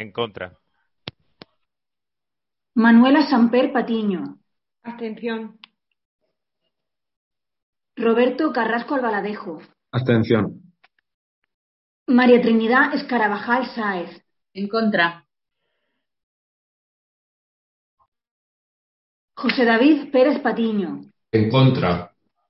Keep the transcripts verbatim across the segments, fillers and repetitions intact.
En contra. Manuela Samper Patiño. Abstención. Roberto Carrasco Albaladejo. Abstención. María Trinidad Escarabajal Sáez. En contra. José David Pérez Patiño. En contra.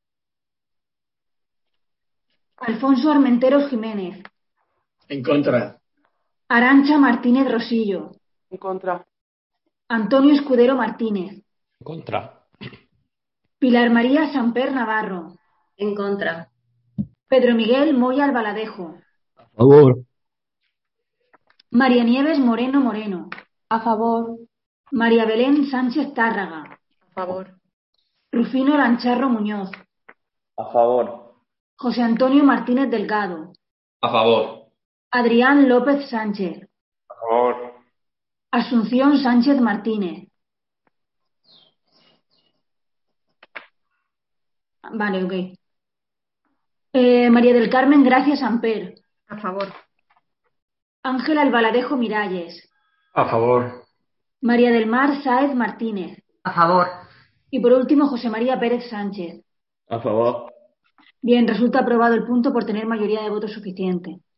Alfonso Armenteros Jiménez. En contra. Arantxa Martínez Rosillo. En contra. Antonio Escudero Martínez. En contra. Pilar María Samper Navarro. En contra. Pedro Miguel Moya Albaladejo. A favor. María Nieves Moreno Moreno. A favor. María Belén Sánchez Tárraga. A favor. Rufino Lancharro Muñoz. A favor. José Antonio Martínez Delgado. A favor. Adrián López Sánchez. A favor. Asunción Sánchez Martínez. Vale, ok. Eh, María del Carmen Gracia Samper. A favor. Ángel Albaladejo Miralles. A favor. María del Mar Sáez Martínez. A favor. Y por último, José María Pérez Sánchez. A favor. Bien, resulta aprobado el punto por tener mayoría de votos suficiente.